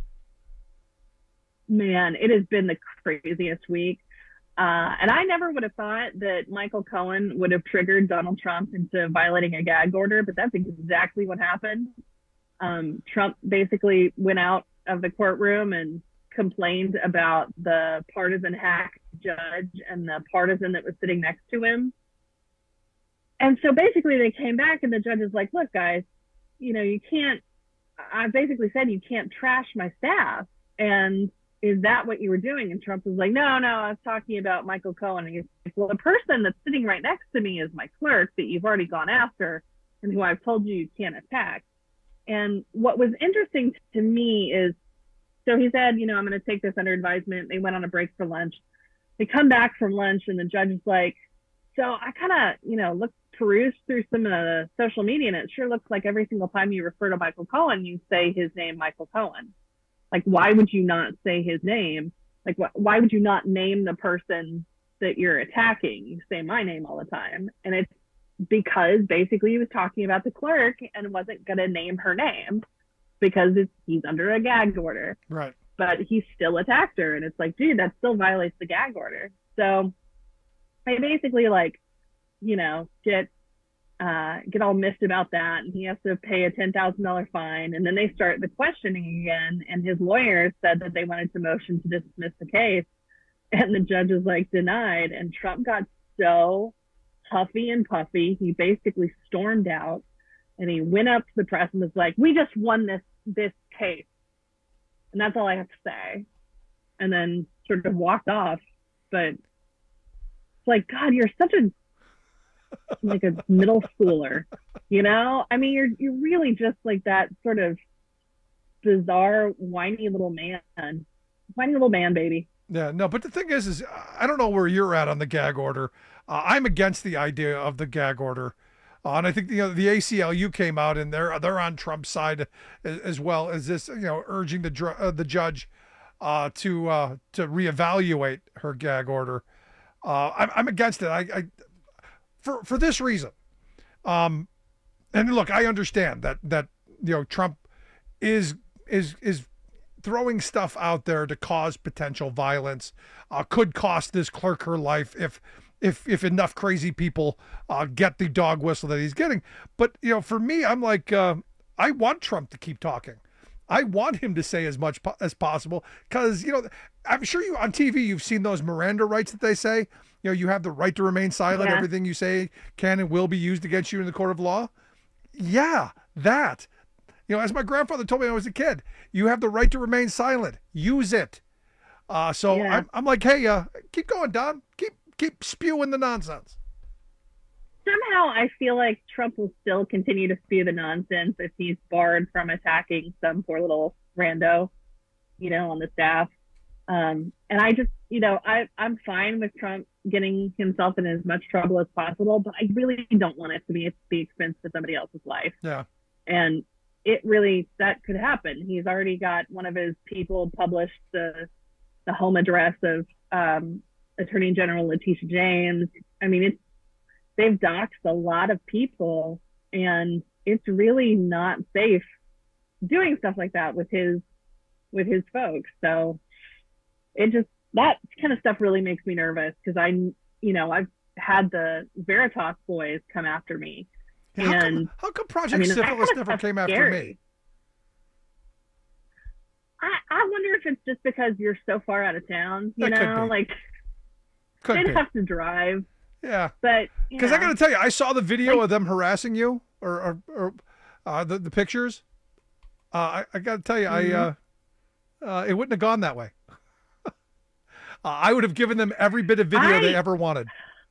Man, it has been the craziest week. And I never would have thought that Michael Cohen would have triggered Donald Trump into violating a gag order, but that's exactly what happened. Trump basically went out of the courtroom and complained about the partisan hack judge and the partisan that was sitting next to him. And so basically they came back and the judge is like, look, guys, you can't, I basically said you can't trash my staff. And is that what you were doing? And Trump was like, no, I was talking about Michael Cohen. And he's like, well, the person that's sitting right next to me is my clerk that you've already gone after and who I've told you can't attack. And what was interesting to me is, so he said, I'm going to take this under advisement. They went on a break for lunch. They come back from lunch and the judge is like, so I kind of, perused through some of the social media, and it sure looks like every single time you refer to Michael Cohen, you say his name, Michael Cohen. Like, why would you not say his name? Like, why would you not name the person that you're attacking? You say my name all the time. And it's because basically he was talking about the clerk and wasn't going to name her name, because he's under a gag order. Right. But he still attacked her. And it's like, dude, that still violates the gag order. So I basically get all missed about that. And he has to pay a $10,000 fine. And then they start the questioning again. And his lawyers said that they wanted to motion to dismiss the case. And the judge was like, denied. And Trump got so huffy and puffy. He basically stormed out. And he went up to the press and was like, we just won this case. And that's all I have to say. And then sort of walked off. But it's like, God, you're such a like a middle schooler, you know? I mean, you're really just like that sort of bizarre, whiny little man, baby. Yeah, no, but the thing is I don't know where you're at on the gag order. I'm against the idea of the gag order. And I think the ACLU came out and they're on Trump's side as well as this, urging the judge to reevaluate her gag order. I'm against it. For this reason. And look, I understand that Trump is throwing stuff out there to cause potential violence, could cost this clerk her life if enough crazy people get the dog whistle that he's getting. But, for me, I'm like, I want Trump to keep talking. I want him to say as much as possible because, I'm sure on TV you've seen those Miranda rights that they say. You have the right to remain silent. Yeah. Everything you say can and will be used against you in the court of law. Yeah, that. As my grandfather told me when I was a kid, you have the right to remain silent. Use it. Yeah. I'm like, hey, keep going, Don. Keep spewing the nonsense. Somehow I feel like Trump will still continue to spew the nonsense if he's barred from attacking some poor little rando, on the staff. And I just, I'm fine with Trump getting himself in as much trouble as possible, but I really don't want it to be at the expense of somebody else's life. Yeah. And that could happen. He's already got one of his people published the home address of Attorney General Letitia James. I mean, they've doxed a lot of people, and it's really not safe doing stuff like that with his folks. So that kind of stuff really makes me nervous because I've had the Veritas boys come after me. Yeah, how come Project Syphilis never came after me? I wonder if it's just because you're so far out of town, Could they'd have to drive. Yeah. But because I got to tell you, I saw the video of them harassing you or the pictures. I got to tell you, mm-hmm. It wouldn't have gone that way. I would have given them every bit of video they ever wanted.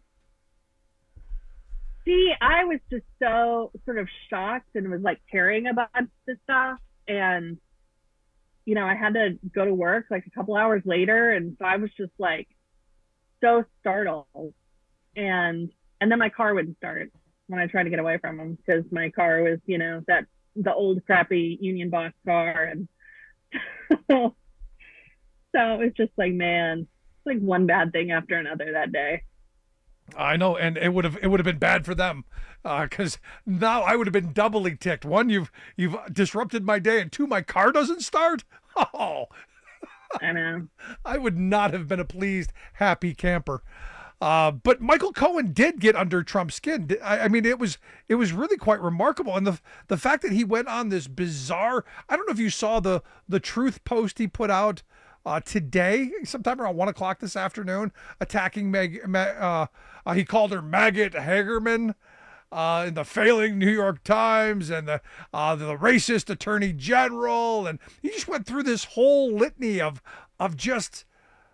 See, I was just so sort of shocked and was like caring about this stuff. And, I had to go to work like a couple hours later. And so I was just like so startled. And then my car wouldn't start when I tried to get away from him because my car was, the old crappy Union Box car. And so it was just like, man, it's like one bad thing after another that day. I know, and it would have been bad for them, because now I would have been doubly ticked. One, you've disrupted my day, and two, my car doesn't start. Oh, I know. I would not have been a pleased, happy camper. But Michael Cohen did get under Trump's skin. I mean, it was really quite remarkable, and the fact that he went on this bizarre. I don't know if you saw the Truth post he put out. Today, sometime around 1:00 this afternoon, attacking he called her Maggot Hagerman in the failing New York Times and the racist attorney general, and he just went through this whole litany of just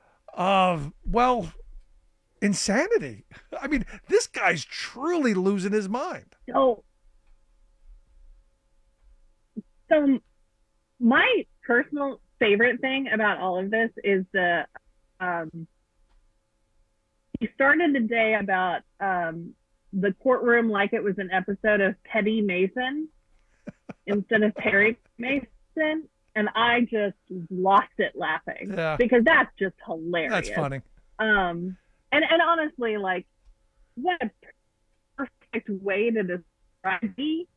insanity. I mean, this guy's truly losing his mind. So my personal favorite thing about all of this is he started the day about the courtroom like it was an episode of Petty Mason instead of Perry Mason, and I just lost it laughing because that's just hilarious. That's funny. And honestly, like, what a perfect way to describe me.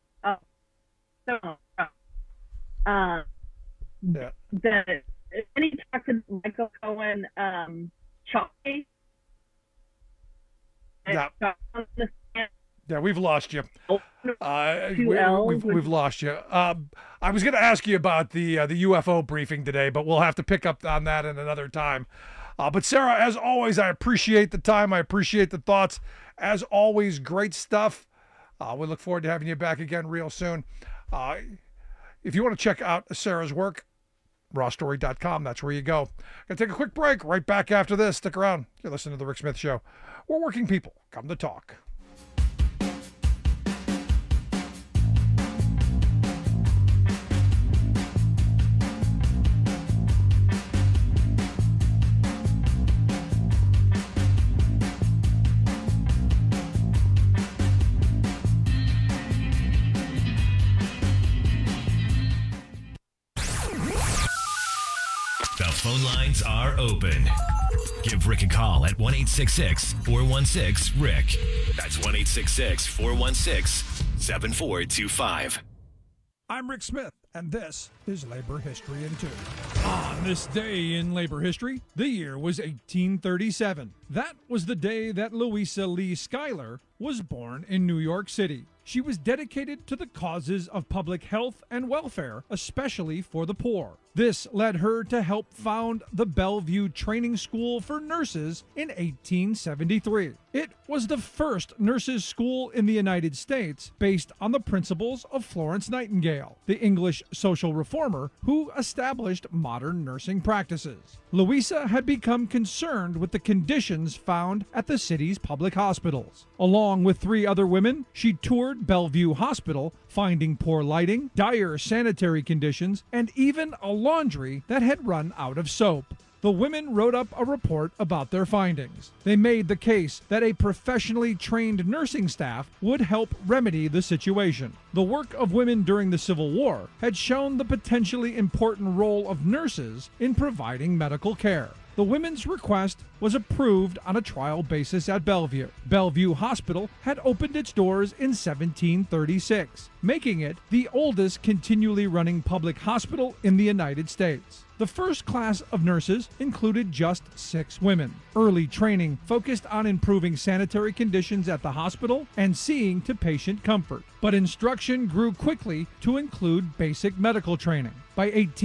And he talked to Michael Cohen, Chalky. Yeah, we've lost you. We've lost you. I was going to ask you about the UFO briefing today, but we'll have to pick up on that in another time. But Sarah, as always, I appreciate the time. I appreciate the thoughts. As always, great stuff. We look forward to having you back again real soon. If you want to check out Sarah's work, rawstory.com. That's where you go. Gonna take a quick break. Right back after this. Stick around. You're listening to The Rick Smith Show, where working people come to talk. phone lines are open. Give Rick a call at 1-866-416-RICK. That's 1-866-416-7425. I'm Rick Smith, and this is Labor History in 2. On this day in labor history, the year was 1837. That was the day that Louisa Lee Schuyler was born in New York City. She was dedicated to the causes of public health and welfare, especially for the poor. This led her to help found the Bellevue Training School for Nurses in 1873. It was the first nurses' school in the United States based on the principles of Florence Nightingale, the English social reformer who established modern nursing practices. Louisa had become concerned with the conditions found at the city's public hospitals. Along with 3 other women, she toured Bellevue Hospital, finding poor lighting, dire sanitary conditions, and even a laundry that had run out of soap. The women wrote up a report about their findings. They made the case that a professionally trained nursing staff would help remedy the situation. The work of women during the Civil War had shown the potentially important role of nurses in providing medical care. The women's request was approved on a trial basis at Bellevue. Bellevue Hospital had opened its doors in 1736, making it the oldest continually running public hospital in the United States. The first class of nurses included just 6 women. Early training focused on improving sanitary conditions at the hospital and seeing to patient comfort. But instruction grew quickly to include basic medical training. By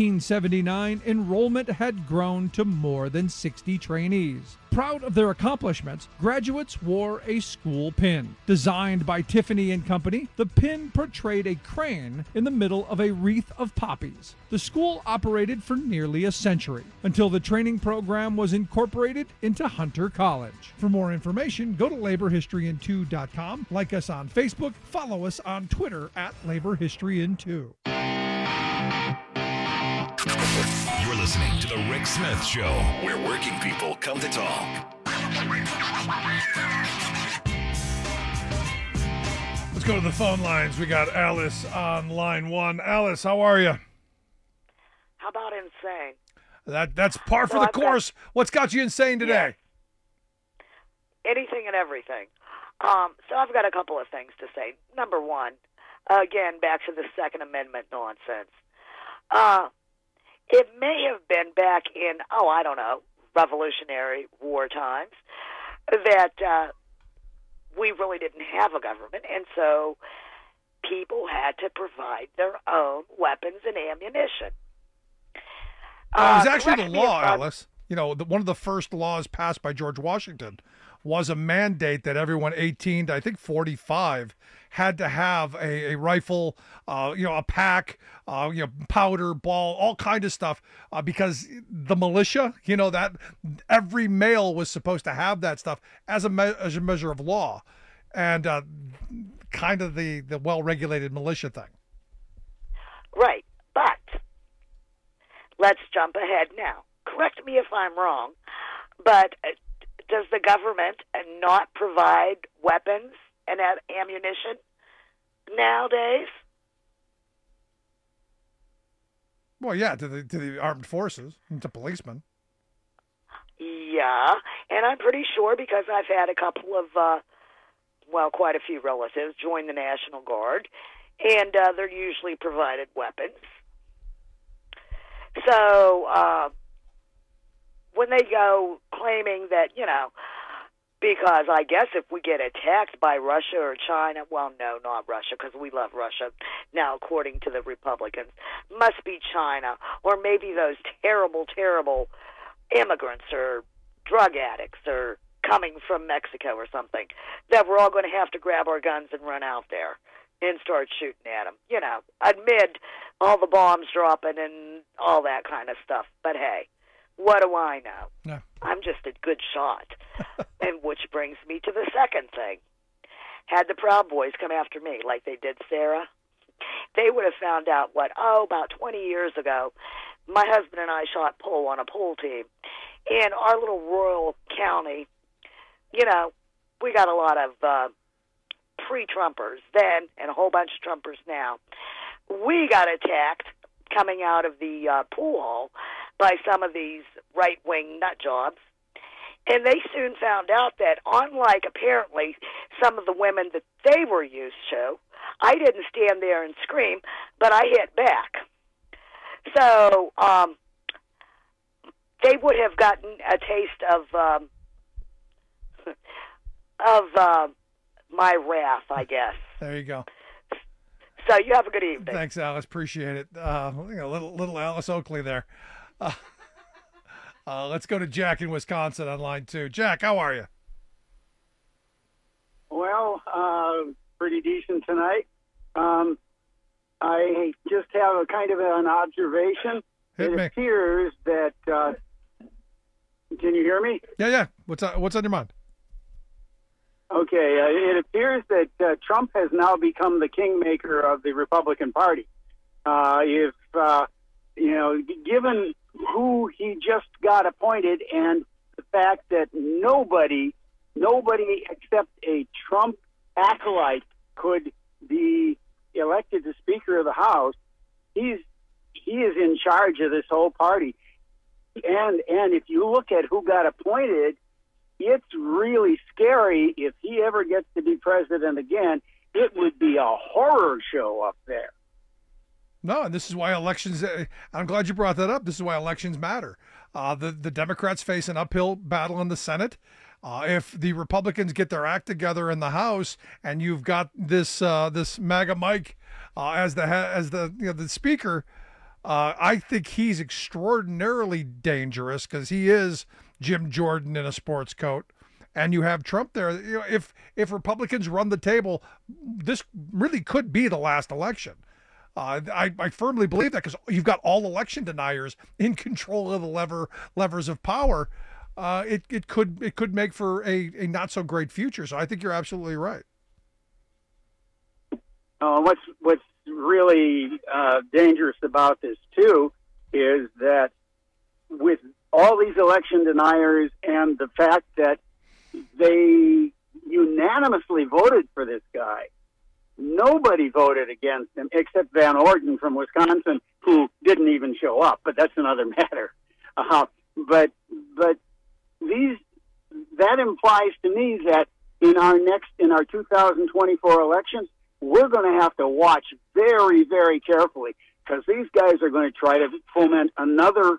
1879, enrollment had grown to more than 60 trainees. Proud of their accomplishments, graduates wore a school pin. Designed by Tiffany & Company, the pin portrayed a crane in the middle of a wreath of poppies. The school operated for nearly a century, until the training program was incorporated into Hunter College. For more information, go to laborhistoryin2.com, like us on Facebook, follow us on Twitter at laborhistoryin2. You're listening to The Rick Smith Show, where working people come to talk. Let's go to the phone lines. We got Alice on line 1. Alice, how are you? How about insane? That's par for the course. What's got you insane today? Yeah. Anything and everything. So I've got a couple of things to say. Number one, again, back to the Second Amendment nonsense. It may have been back in, I don't know, Revolutionary War times that we really didn't have a government, and so people had to provide their own weapons and ammunition. It was actually the law, Alice. You know, one of the first laws passed by George Washington was a mandate that everyone 18 to, I think, 45 had to have a rifle, a pack, powder, ball, all kind of stuff, because the militia, that every male was supposed to have that stuff as a measure of law, and kind of the well-regulated militia thing. Right, but let's jump ahead now. Correct me if I'm wrong, but does the government not provide weapons and ammunition nowadays? Well, yeah, to the armed forces and to policemen. Yeah, and I'm pretty sure because I've had a couple of, quite a few relatives join the National Guard, and they're usually provided weapons. So, when they go claiming that, because I guess if we get attacked by Russia or China, well, no, not Russia, because we love Russia now, according to the Republicans, must be China, or maybe those terrible, terrible immigrants or drug addicts or coming from Mexico or something, that we're all going to have to grab our guns and run out there and start shooting at them. Amid all the bombs dropping and all that kind of stuff. But hey, what do I know? Yeah. I'm just a good shot. And which brings me to the second thing. Had the Proud Boys come after me like they did Sarah, they would have found out about 20 years ago, my husband and I shot pool on a pool team. In our little rural county, we got a lot of pre-Trumpers then and a whole bunch of Trumpers now. We got attacked coming out of the pool hall by some of these right-wing nut jobs. And they soon found out that, unlike apparently some of the women that they were used to, I didn't stand there and scream, but I hit back. So they would have gotten a taste of my wrath, I guess. There you go. So you have a good evening. Thanks, Alice. Appreciate it. Little Alice Oakley there. Let's go to Jack in Wisconsin on line 2. Jack, how are you? Well, pretty decent tonight. I just have a kind of an observation. It appears that. Can you hear me? Yeah. What's on your mind? Okay, it appears that Trump has now become the kingmaker of the Republican Party. Given who he just got appointed and the fact that nobody except a Trump acolyte could be elected to Speaker of the House, he is in charge of this whole party. And if you look at who got appointed, it's really scary. If he ever gets to be president again, it would be a horror show up there. No, and this is why elections, I'm glad you brought that up. This is why elections matter. The Democrats face an uphill battle in the Senate. If the Republicans get their act together in the House, and you've got this MAGA Mike as the speaker, I think he's extraordinarily dangerous because he is Jim Jordan in a sports coat, and you have Trump there. If Republicans run the table, this really could be the last election. I firmly believe that because you've got all election deniers in control of the levers of power. It could make for a not so great future. So I think you're absolutely right. What's really dangerous about this too is that with all these election deniers and the fact that they unanimously voted for this guy, nobody voted against him except Van Orden from Wisconsin, who didn't even show up. But that's another matter. But that implies to me that in our 2024 elections, we're going to have to watch very, very carefully because these guys are going to try to foment another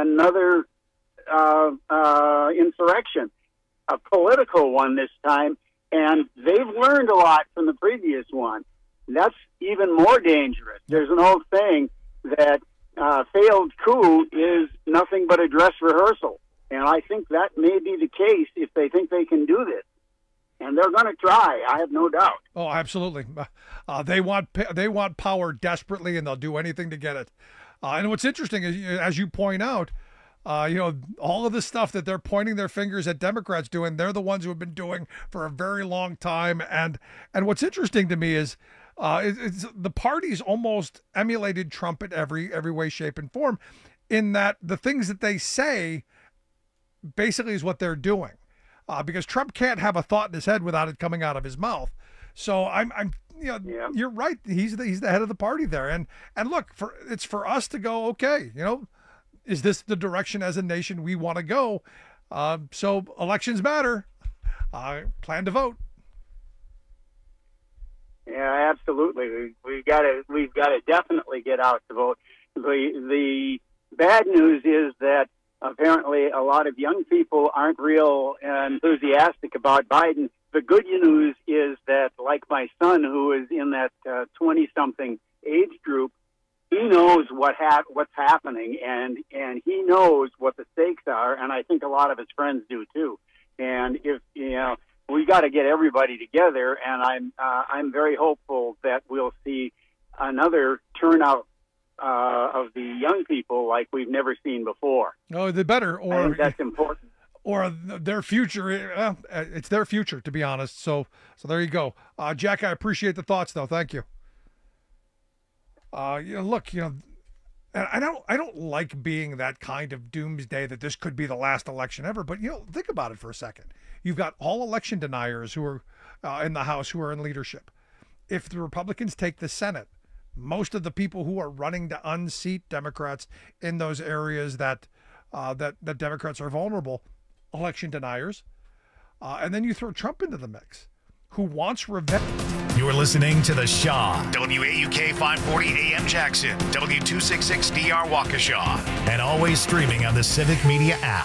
insurrection, a political one this time, and they've learned a lot from the previous one. That's even more dangerous. There's an old saying that failed coup is nothing but a dress rehearsal, and I think that may be the case if they think they can do this. And they're going to try, I have no doubt. Oh, absolutely. They want power desperately, and they'll do anything to get it. And what's interesting is, as you point out, all of the stuff that they're pointing their fingers at Democrats doing, they're the ones who have been doing for a very long time. And what's interesting to me is it's the party's almost emulated Trump in every way, shape, and form, in that the things that they say basically is what they're doing. Because Trump can't have a thought in his head without it coming out of his mouth. So you're right. He's the head of the party there. And look, it's for us to go, okay, is this the direction as a nation we want to go? So elections matter. Plan to vote. Yeah, absolutely. We've got to definitely get out to vote. The bad news is that apparently a lot of young people aren't real enthusiastic about Biden. The good news is that, like my son, who is in that 20-something age group, he knows what's happening, and he knows what the stakes are, and I think a lot of his friends do too. And if we got to get everybody together, and I'm very hopeful that we'll see another turnout of the young people like we've never seen before. Oh, the better. I think that's important. Or their future. It's their future, to be honest. So there you go. Jack, I appreciate the thoughts, though. Thank you. And I don't like being that kind of doomsday that this could be the last election ever. But think about it for a second. You've got all election deniers who are in the House, who are in leadership. If the Republicans take the Senate, most of the people who are running to unseat Democrats in those areas that Democrats are vulnerable, election deniers. And then you throw Trump into the mix, who wants revenge. You're listening to The Shaw, WAUK 540 AM Jackson, W266DR Waukesha, and always streaming on the Civic Media app.